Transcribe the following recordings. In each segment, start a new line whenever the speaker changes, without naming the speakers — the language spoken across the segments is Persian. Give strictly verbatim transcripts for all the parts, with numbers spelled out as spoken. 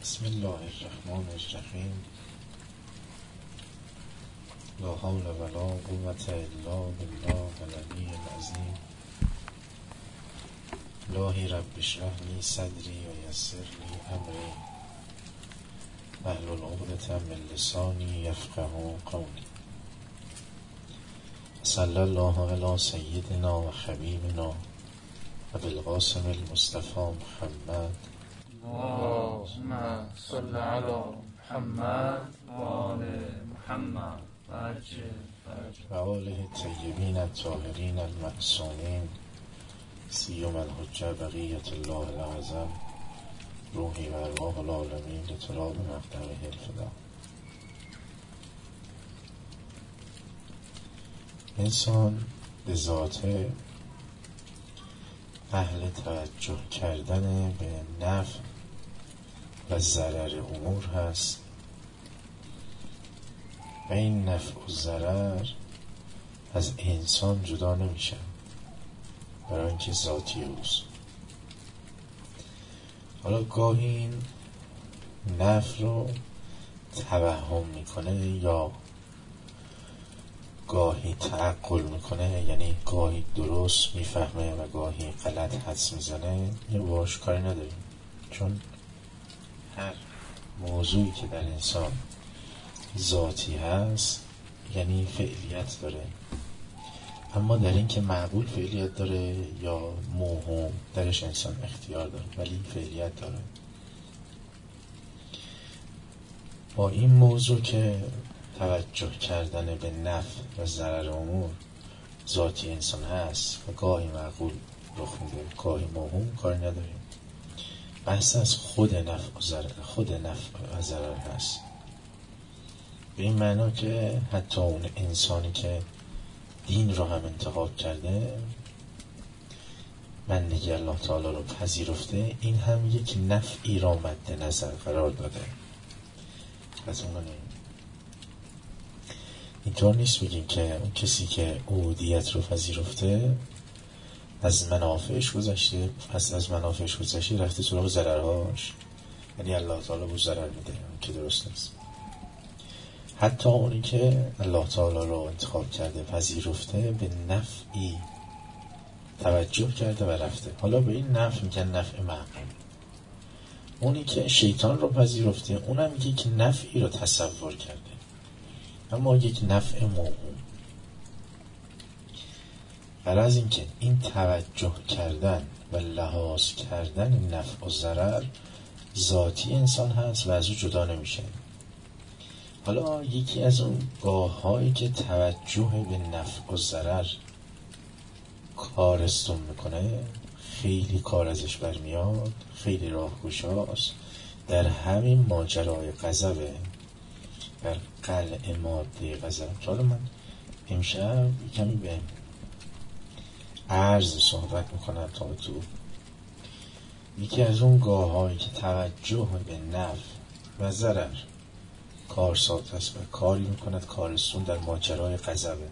بسم الله الرحمن الرحیم. لا حول ولا قوة الا بالله العلی العظیم. الهی رب اشرح لی صدری و یسر لی امری واحلل عقدة من لسانی یفقهوا قولی. صلی الله علی سیدنا و حبیبنا و بالقاسم المصطفى محمد.
اللهم صل علی محمد و آل محمد
و آله الطیبین الطاهرین المعصومین سیما الحجة بقیة الله الأعظم روحی و ارواح العالمین لتراب مقدمه الفدا. انسان به ذاته اهل توجه کردن به نفع و ضرر امور هست و این نفع و ضرر از انسان جدا نمیشن برای اینکه ذاتی اوست. حالا گاهی این نفع رو توهم میکنه یا گاهی تعقل میکنه، یعنی گاهی درست میفهمه و گاهی غلط حدس میزنه، یه باش کاری نداریم، چون هر موضوعی که در انسان ذاتی هست یعنی فعلیت داره، اما در این که معقول فعلیت داره یا موهوم درش انسان اختیار داره، ولی فعلیت داره. با این موضوع که توجه کردن به نفع و ضرر امور ذاتی انسان هست و گاهی معقول رخ میده گاهی موهوم، کاری نداریم. بحث از خود نفع و ضرر خود نفع و ضرر هست، به این معنا که حتی اون انسانی که دین رو هم انتخاب کرده، بندگی الله تعالی رو پذیرفته، این هم یک نفعی را مد نظر قرار داده. از اون اینطور نیست بگیم که اون کسی که عبودیت رو پذیرفته از منافعش گذشته، پس از منافعش گذشته رفته سراغ ضررهاش، یعنی الله تعالی رو ضرر میده، اون که درست نیست. حتی اونی که الله تعالی رو انتخاب کرده پذیرفته به نفعی توجه کرده و رفته، حالا به این نفع میگن نفع معقول. اونی که شیطان رو پذیرفته اونم میگه که نفعی رو تصور کرده، اما یک نفع موهوم. برای از این که این توجه کردن و لحاظ کردن نفع و ضرر ذاتی انسان هست و از او جدا نمیشه. حالا یکی از اون گاه هایی که توجه به نفع و ضرر کارستون میکنه، خیلی کار ازش برمیاد، خیلی راهگشاست، در همین ماجرای غضبه، در قلع ماده غضب. حالا من امشب کمی به عرض صحبت میکنم تا تو یکی از اون گاه هایی که توجه به نفع و ضرر کارساز است و کاری میکند کارستون در ماجرای غضبه.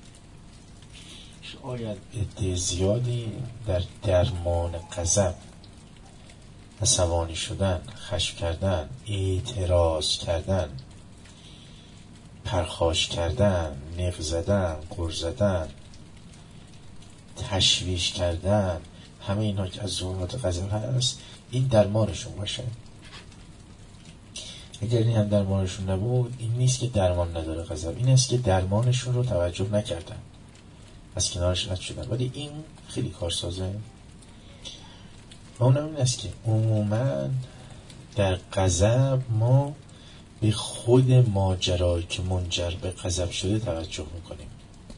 شاید عده زیادی در درمان غضب، عصبانی شدن، خشم کردن، اعتراض کردن، پرخاش کردن، نق زدن، غر زدن، تشویش کردن، همه اینها که از ظاهرات غضب هست، این درمانشون باشه. اگر این هم درمانشون نبود، این نیست که درمان نداره غضب، این است که درمانشون رو توجه نکردن، از کنارش رد شدن. ولی این خیلی کارسازه. و اونم این است که عموما در غضب ما به خود ماجرایی که منجر به غضب شده توجه میکنیم،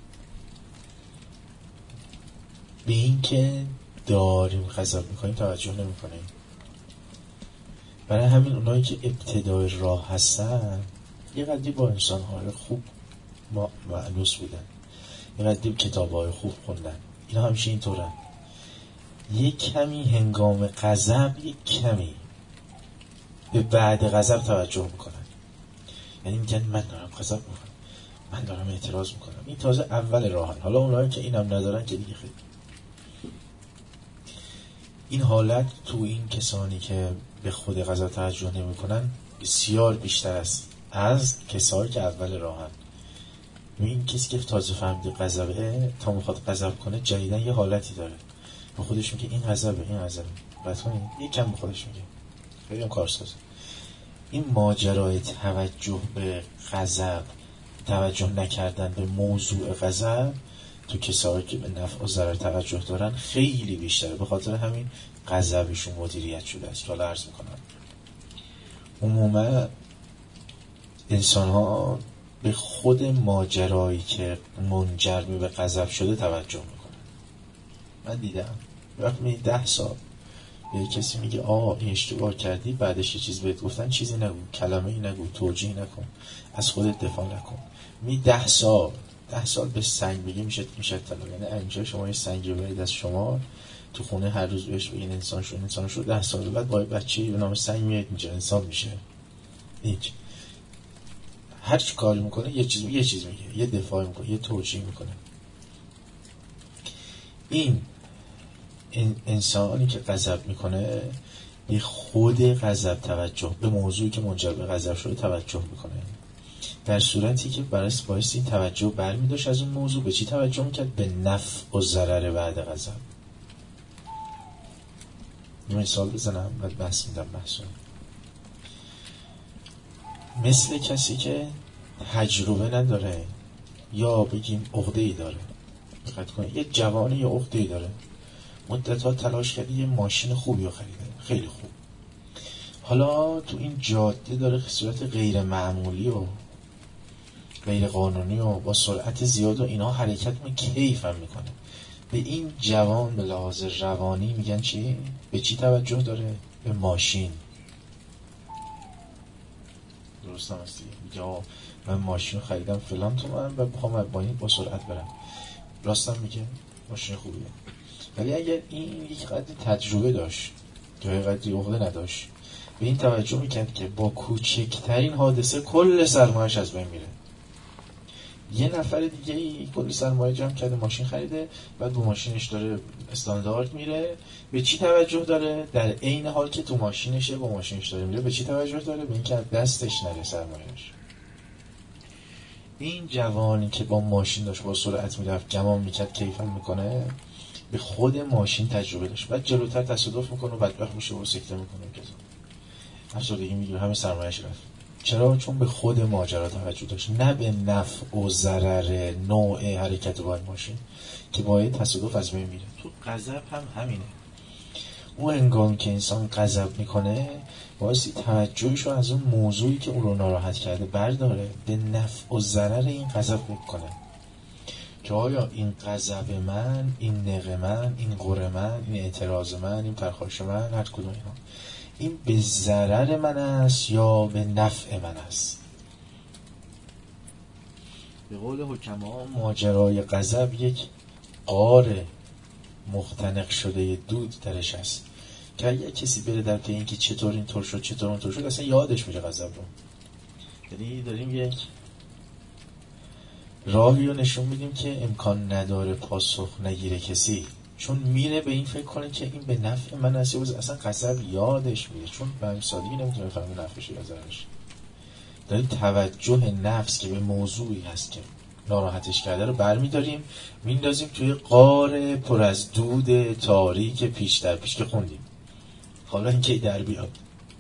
به این که داریم غضب میکنیم توجه نمیکنیم. برای همین اونایی که ابتدای راه هستن یه قدری با انسان‌های خوب مأنوس بودن، یه قدری کتاب‌های خوب خوندن، اینا همیشه اینطورن. یک کمی هنگام غضب یک کمی به بعد غضب توجه میکنن، یعنی میگن من دارم غضب میکنم، من دارم اعتراض میکنم. این تازه اول راهن. حالا اونایی که اینم ندارن که دیگه خیلی این حالت تو این کسانی که به خود غضب توجه نمی کنن بسیار بیشتر است از کسایی که اول راهن. این کسی که تازه فهمیده غضبه تا میخواد غضب کنه جدیدن یه حالتی داره، به خودش میگه این غضبه این غضبه بعد کنید یکم به خودش میگه خیلی هم کارسازه. این ماجرای توجه به غضب، توجه نکردن به موضوع غضب تو کسایی که به نفع و ضرر توجه دارن خیلی بیشتره. به خاطر همین غضبشون مدیریت شده است. حالا عرض میکنم عموما انسان ها به خود ماجرایی که منجر به غضب شده توجه میکنن. من دیدم وقتی ده سال یه کسی میگه آه این اشتباه کردی، بعدش یه چیز بهت گفتن چیزی نگو، کلمه ای نگو، توجیه نکن، از خودت دفاع نکن. می ده سال ده سال به سنگ بگی میشه میشه طلا. یعنی اینجا شما یه سنگی برید از شما تو خونه هر روز بهش بگین انسان شو انسان شو، ده سال بعد با بچه‌ای به نام سنگ میاد اینجا انسان میشه. هیچ هر چی کار میکنه یه چیز یه چیز میگه، یه دفاع میکنه، یه توجیه میکنه. این این انسانی که غضب میکنه به خود غضب توجه، به موضوعی که منجر به غضب شده توجه میکنه، در صورتی که برای باعث این توجه برمی داشت از اون موضوع به چی توجه میکرد؟ به نفع و ضرر بعد غضب. یه مثال بزنم بعد بحث میدم بحثم. مثل کسی که تجربه نداره یا بگیم عقده‌ای داره. دقت کنید یه جوانی یا عقده‌ای داره، مدت‌ها تلاش کرده یه ماشین خوبی رو خریده، خیلی خوب، حالا تو این جاده داره صورت غیر معمولی و غیر قانونی و با سرعت زیاد و اینا حرکت می کیف هم میکنه. به این جوان به لحاظ روانی میگن چی؟ به چی توجه داره؟ به ماشین. درست هم هستی؟ میگه من ماشین خریدم فلان تومن و بخوام با این با سرعت برم. راستم میگه ماشین خوبیه. ولی اگر این یک قدری تجربه داشت یا یک قدری عقده نداشت، به این توجه میکرد که با کوچکترین حادثه کل سرمایه‌اش از بین میره. یه نفر دیگه ای کلی سرمایه جمع کرده ماشین خریده، بعد با ماشینش داره استاندارد میره. به چی توجه داره؟ در عین حال که تو ماشینشه با ماشینش داره میره به چی توجه داره؟ به این که دستش نره سرمایه‌اش. این جوانی که با ماشین داشت با سرعت میرفت گمان میکرد کیفم میکنه، به خود ماشین تجربه داشت، بعد جلوتر تصادف میکنه و بدبخت میشه و سکته میکنه و کذا افسردگی میگیره، همه سرمایه‌اش رفت. چرا؟ چون به خود ماجرا توجه داشت، نه به نفع و ضرر نوع حرکت با ماشین که باید تصادف از بین میره. تو غضب هم همینه. اون هنگامی که انسان غضب میکنه واسه توجهش رو از اون موضوعی که اون رو ناراحت کرده برداره، به نفع و ضرر این غضب میکنه که آیا این غضب من، این نق من، این غر من، این اعتراض من، این پرخاش من، هر کدوم اینا این به ضرر من است یا به نفع من است. به قول حکما ماجرای غضب یک غار مختنق شده دود درش است که اگه کسی بره در پی این که چطور این طور شد چطور اون طور شد اصلا یادش میره غضب رو. یعنی داریم یک راهی رو نشون میدیم که امکان نداره پاسخ نگیره کسی، چون میره به این فکر کنه که این به نفع من است یا اصلا غضب یادش میره، چون به همین سادگی نمیتونه بفهمه نفعش یا ضررش. داریم توجه نفس که به موضوعی هست که ناراحتش کرده رو برمیداریم میندازیم توی غار پر از دود تاریک پیش در پیش که خوندیم. حالا این که در بیاد.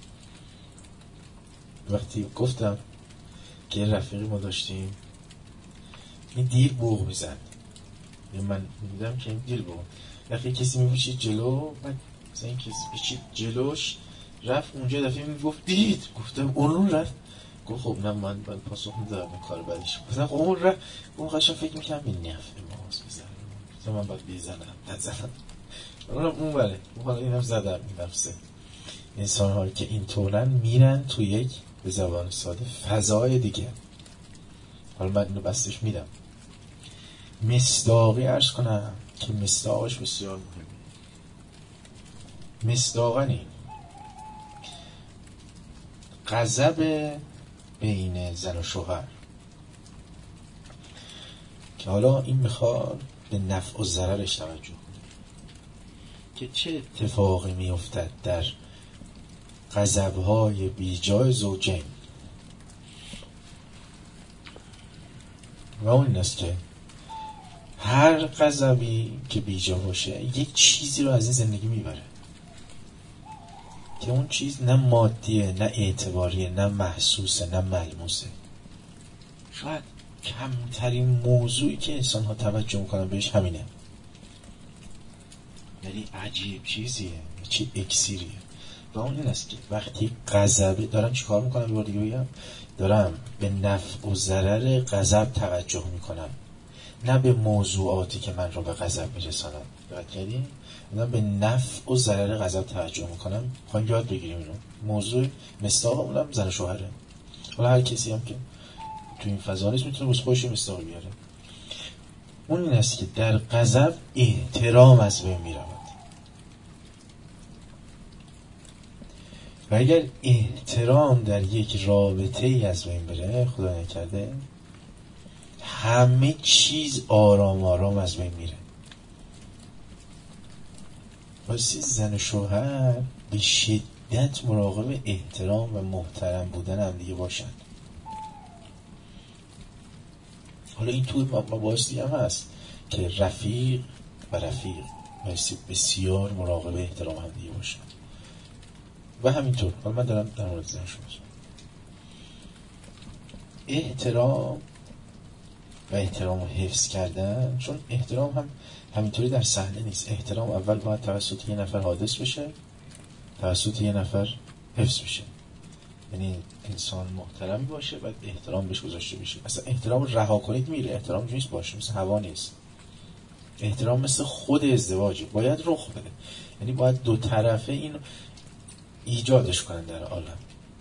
وقتی گفتم که رفیقی ما داشتیم این دیر بوغ میزد، من میدیدم که این دیر بوغ وقتی کسی میبوشید جلو، من مثلا این کسی بچید جلوش رفت اونجا دفعه میگفت دید، گفتم اون رفت، گفت خب نه من باید پاسخ میدارم این کار بدیش، گفتم خب اون رفت، اون قشنگ فکر میکنم این نفع ماست میزنم، من باید بیزنم نزنم اونم اون بره، حالا این هم زدم این نفسه. انسان هایی که این طورن میرن تو یک به زبان ساده فضای دیگه. حالا من اینو بستش میدم مصداقی عرض کنم که مصداقش بسیار مهمه. مصداقنی غضب بین زن و شوهر که حالا این میخواد به نفع و ضررش توجه کنه که چه اتفاقی میافتد در غضب‌های بیجای زوجین. و اون این است که هر غضبی که بیجا باشه یک چیزی رو از این زندگی میبره که اون چیز نه مادیه، نه اعتباریه، نه محسوسه، نه ملموسه. شاید کمترین موضوعی که انسان ها توجه میکنن بهش همینه، ولی عجیب چیزیه، چه اکسیریه. و اون این است که وقتی غضبه دارم چی کار میکنم، یه دیگه بگم، دارم به نفع و ضرر غضب توجه میکنم، نه به موضوعاتی که من رو به غضب میرسانم. دقت کردین؟ دارم به نفع و ضرر غضب توجه میکنم. خواهیم یاد بگیریم اینو. موضوع مصداقمونم زن و شوهره. حالا هر کسی هم که تو این فضا نیست میتونه بس خودش مصداق بیاره. اون این است که در غضب احترام از بین میرود و اگر احترام در یک رابطه ای از بین بره، خدا نکرده، همه چیز آرام آرام از بین میره. واسه زن و شوهر به شدت مراقب احترام و محترم بودن هم دیگه باشن. حالا این توی مباحث دیگه هم هست که رفیق و رفیق بسیار مراقب احترام هم دیگه باشن و همینطور. حالا من دارم در مورد زن شما احترام و احترام رو حفظ کردن، چون احترام هم همینطوری در صحنه نیست. احترام اول باید توسط یه نفر حادث بشه، توسط یه نفر حفظ بشه. یعنی انسان محترمی باشه بعد احترام بهش گذاشته بشه. اصلا احترام رها کنید میره، احترام نیست باشه، مثل هوا نیست. احترام مثل خود ازدواجه، باید رخ بده. یعنی باید دو طرفه این ایجادش کنن در عالم.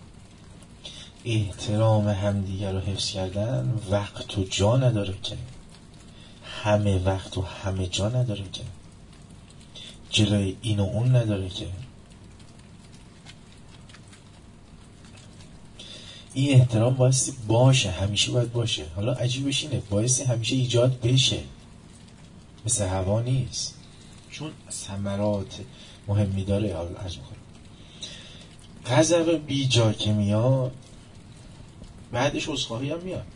احترام همدیگر رو حفظ کردن وقت و جا نداره که، همه وقت و همه جا نداره که، جلوی این و اون نداره که. این احترام بایستی باشه، همیشه باید باشه. حالا عجیبش اینه بایستی همیشه ایجاد بشه، مثل هوا نیست، چون ثمرات مهمی داره. حالا عرض میکنم غضب بی جا که میاد بعدش عذرخواهی هم میاد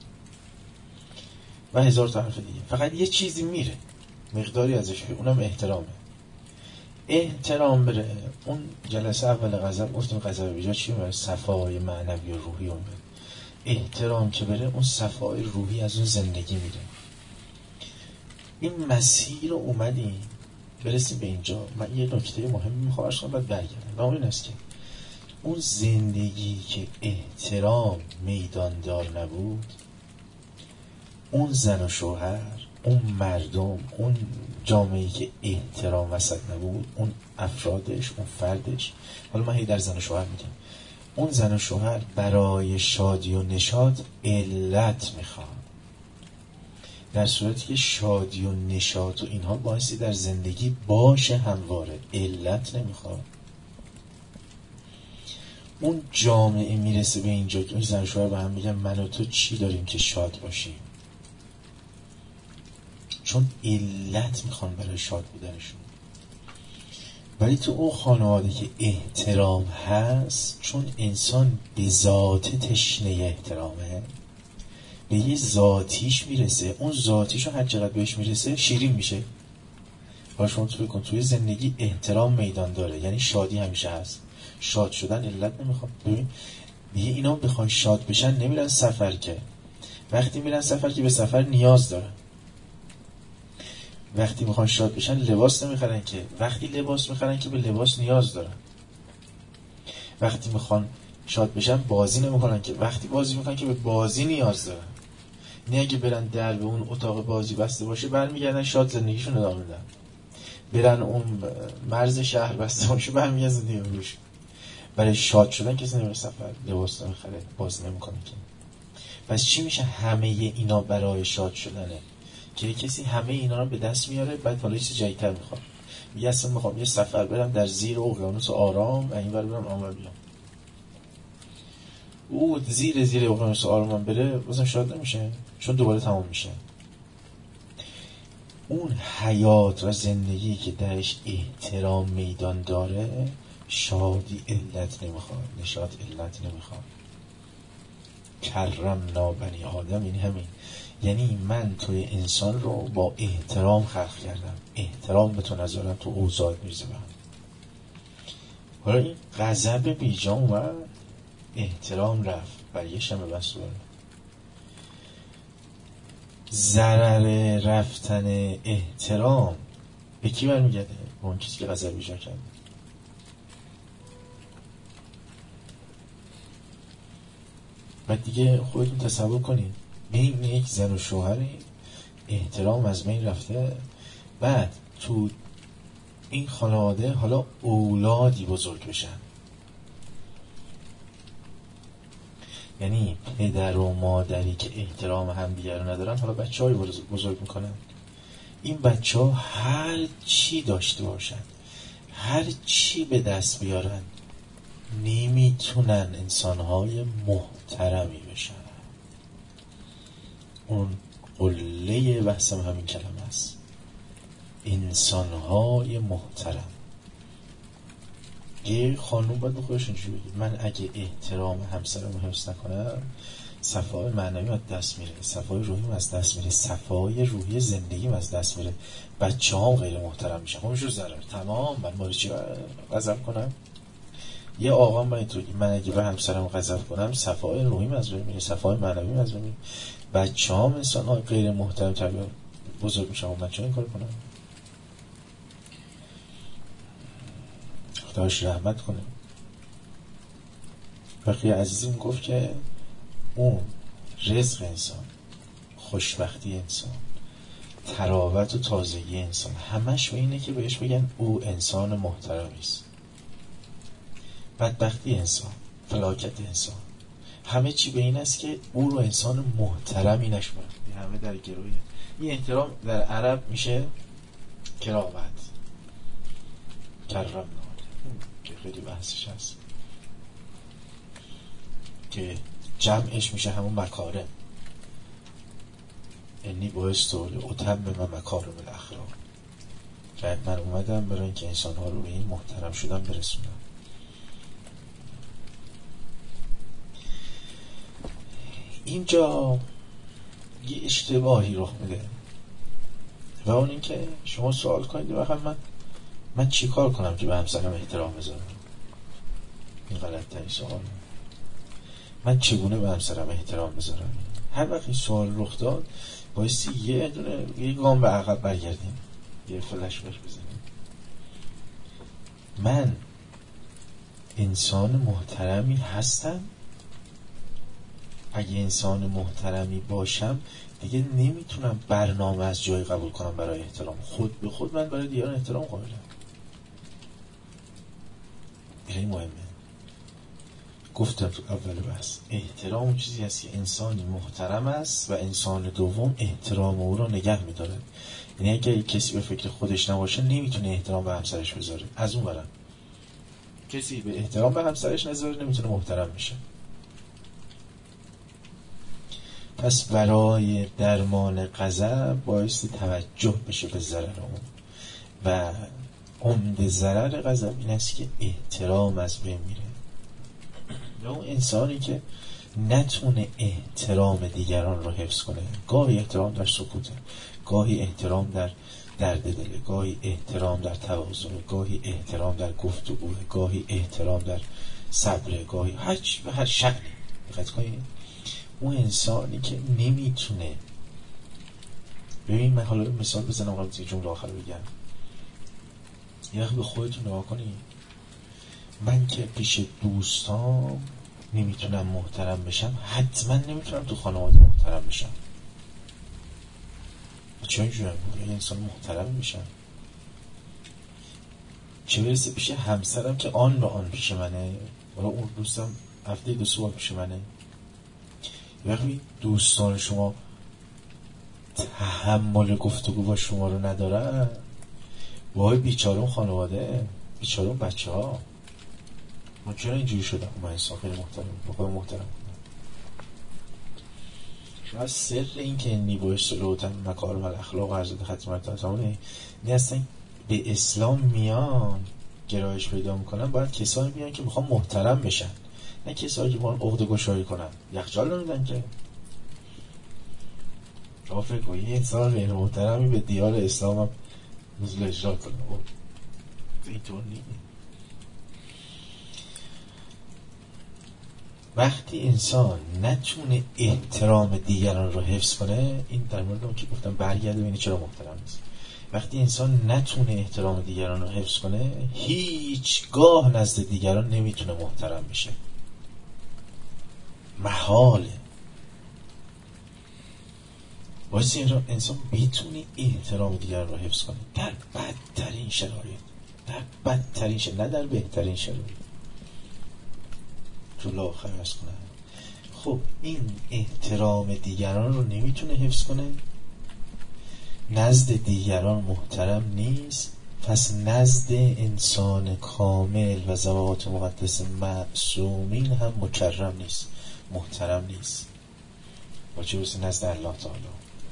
و هزار تا حرف دیگه. فقط یه چیزی میره، مقداری ازش به اونم احترامه. احترام بره. اون جلسه اول غضب گفتیم غضب بی جا چی میره؟ صفای معنوی و روحی اون بره. احترام که بره اون صفای روحی از اون زندگی میره. این مسیر رو اومدیم برسیم به اینجا. من یه نکته مهمی میخوام عرض کنم بعد برگردم و اون این است که اون زندگی که احترام میداندار نبود، اون زن و شوهر، اون مردم، اون جامعه‌ای که احترام وسط نبود، اون افرادش، اون فردش، حالا من هی در زن و شوهر میگم، اون زن و شوهر برای شادی و نشاط علت میخواد. در صورتی که شادی و نشاط و اینها باعثی در زندگی باشه همواره، علت نمیخواد. اون جامعه میرسه به اینجا که اون زن و شوهر به هم میگن من و تو چی داریم که شاد باشیم، چون علت میخوان برای شاد بودنشون. ولی تو اون خانواده که احترام هست، چون انسان به ذات تشنه احترامه، به یه ذاتیش میرسه، اون ذاتیش رو هر چقدر بهش میرسه شیرین میشه. حالا شما تو بکن توی زندگی احترام میدان داره، یعنی شادی همیشه هست. شاد شدن علت نمیخواد. ببین دیگه اینا بخوان شاد بشن نمیرن سفر، که وقتی میرن سفر که به سفر نیاز دارن. وقتی میخوان شاد بشن لباس نمیخرن، که وقتی لباس میخرن که به لباس نیاز دارن. وقتی میخوان شاد بشن بازی نمیکنن، که وقتی بازی میکنن که به بازی نیاز دارن. نه اگه برن در به اون اتاق بازی بسته باشه برمیگردن شاد زندگیشون ادامه میدن، برن اون مرز شهر بسته باشه برمیگردن زندگی روش. برای شاد شدن کسی نمیره سفر، لباس نمیخره، بازی نمیکنه. که پس چی میشه؟ همه اینا برای شاد شدنه، که کسی همه اینا رو به دست میاره بعد حالا چیز جدیدتر میخواد. میگه اصلا میخوام یه سفر برم در زیر اقیانوس آرام و اینور برم آنور بیام. او زیر زیر اقیانوس آرام بره بازم شاد نمیشه، چون دوباره تمام میشه. اون حیات و زندگی که درش احترام میدان داره شادی علت نمیخواد، نشاط علت نمیخواد. کرمنا بنی آدم این همین، یعنی من توی انسان رو با احترام خلق کردم، احترام به تو نذارم تو اوضاع میرزه بهم. حالا این غضب بیجا اومد، احترام رفت، برای شمه بس رو ضرر رفتن احترام به کی برمیگرده؟ به اون کسی که غضب بیجا کرده. بعد دیگه خودتون تصور کنید بین یک زن و شوهری احترام از بین رفته، بعد تو این خانواده حالا اولادی بزرگ بشن، یعنی پدر و مادری که احترام همدیگر رو ندارن، حالا بچه های بزرگ میکنن. این بچه ها هر چی داشته باشن، هر چی به دست بیارن، نمیتونن انسانهای محترمی بشن. اون قله بحثم همین کلمه است، انسانهای محترم. یه خانوم باید به خودش اینجوری بگید من اگه احترام همسرم رو حفظ نکنم، صفای معنوی از دست میره، صفای روحیم از دست میره، صفای روحی زندگیم از دست میره، بچه هم غیر محترم میشن. خب میشه ضرر تمام. من باید چی غضب کنم؟ یه آقا من اینطوری، من اگه به همسرم غضب کنم، صفای روحیم از بین میره، صفای معنویم از بین میره، بچه هم انسان های غیر محترم تربیت بزرگ میشن. من چه این کار کنم؟ خداش رحمت کنه. بقیه عزیزم گفت که اون رزق انسان، خوشبختی انسان، تراوت و تازگی انسان، همش به اینه که بهش بگن او انسان محترمی است. بدبختی انسان، فلاکت انسان، همه چی به این است که او رو انسان محترمی نشماره. همه در گروه این احترام در عرب میشه کرامت، کرم که خیلی بحثش هست که جمعش میشه همون مکارم. انی باعث طول اتم به من مکارم الاخلاق، که من اومدم برای اینکه انسان ها رو به این محترم شدن برسونم. اینجا یه اشتباهی رخ میده و اون این که شما سوال کنید واقعا من من چی کار کنم که به همسرم احترام بذارم؟ این غلط ترین سوال. من چگونه به همسرم احترام بذارم؟ هر وقت این سوال رخ داد بایستی یه دونه یه گام به عقب برگردیم، یه فلش بک بزنیم. من انسان محترمی هستم؟ اگه انسان محترمی باشم دیگه نمیتونم برنامه از جای قبول کنم برای احترام. خود به خود من برای دیگران احترام قائلم. خیلی مهمه. گفتم تو اول بحث احترام اون چیزی هست که انسانی محترم است و انسان دوم احترام او رو نگه میدارد. یعنی اگه کسی به فکر خودش نباشه نمیتونه احترام به همسرش بذاره. از اون برم کسی به احترام به همسرش نذاره نمیتونه محترم بشه. پس برای درمان غضب بایستی توجه بشه به ضرر اون و عمده ضرر غضب این است که احترام از بین میره. یا اون انسانی که نتونه احترام دیگران رو حفظ کنه، گاهی احترام در سکوته، گاهی احترام در درد دله، گاهی احترام در تواضع، گاهی احترام در گفتگو، گاهی احترام در صبر، گاهی هر چی به هر شکلی. دقت کنید اون انسانی که نمیتونه، ببین من حالا مثال بزنم قبل از جمله آخر بگم، یه وقت به خودتون نگاه کنید. من که پیش دوستام نمیتونم محترم بشم، حتما نمیتونم تو خانواده محترم بشم. چه اینجورم یه انسان محترم میشم، چه برسه پیش همسرم که آن به آن پیش منه، ولی اون دوستم هفته دو سه بار پیش منه. وقتی دوستان شما تحمل گفتگو با شما رو ندارن، وای بیچاره اون خانواده، بیچاره اون بچه ها. من چرا اینجوری شدم؟ من انسان خیلی محترم بخواه محترم کنم. شما سر این که نیبوش سلوتن مکارم الاخلاق و عرضت ختمت تمامه این هستن به اسلام میان گرایش پیدا میکنن باید کسایی بیان که میخوان محترم بشن، نه کسایی که میخوان عقده گشایی کنن. یخچال نمیدن که. شما فکر کنید یه انسان غیر محترمی به دیار اسلام هم نزول اجرا کنه؟ اینطور نیست. وقتی انسان نتونه احترام دیگران رو حفظ کنه، این در مورد اون که گفتم برگرده ببینید چرا محترم نیست. وقتی انسان نتونه احترام دیگران رو حفظ کنه، هیچگاه نزد دیگران نمیتونه محترم بشه. محاله. باید انسان بتونه احترام دیگران رو حفظ کنه در بدترین شرایط، در بدترین شرایط، نه در بهترین شرایط. جلو آخر عرض کنه خب این احترام دیگران رو نمیتونه حفظ کنه، نزد دیگران محترم نیست، پس نزد انسان کامل و ذوات مقدس معصومین هم مکرم نیست، محترم نیست. با چه برسه نزد الله تعالی.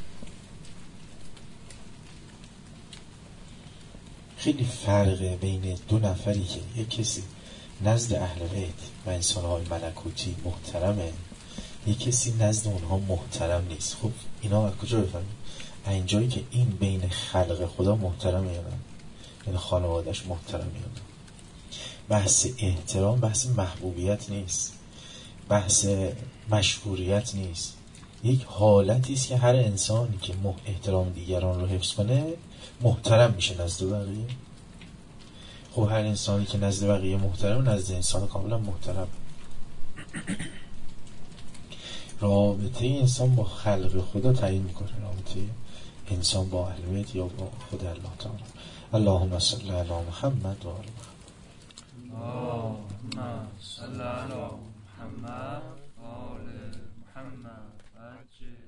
خیلی فرقه بین دو نفری که یک کسی نزد اهل بیت و انسان‌های ملکوتی محترمه، یک کسی نزد اونها محترم نیست. خب اینا از کجا بفهمیم؟ اینجایی که این بین خلق خدا محترمه یا نه، این خانوادش محترمه یا نه. بحث احترام بحث محبوبیت نیست، بحث مشهوریت نیست، یک حالتی است که هر انسانی که احترام دیگران رو حفظ کنه محترم میشه نزد بقیه. خب هر انسانی که نزد بقیه محترم نزد انسان کاملا محترم. رابطه انسان با خلق خدا تعیین میکنه، رابطه انسان با اهل بیت یا با خود الله تعالی. اللهم صل علی محمد و آل محمد.
اللهم صل علی محمد و آل محمد.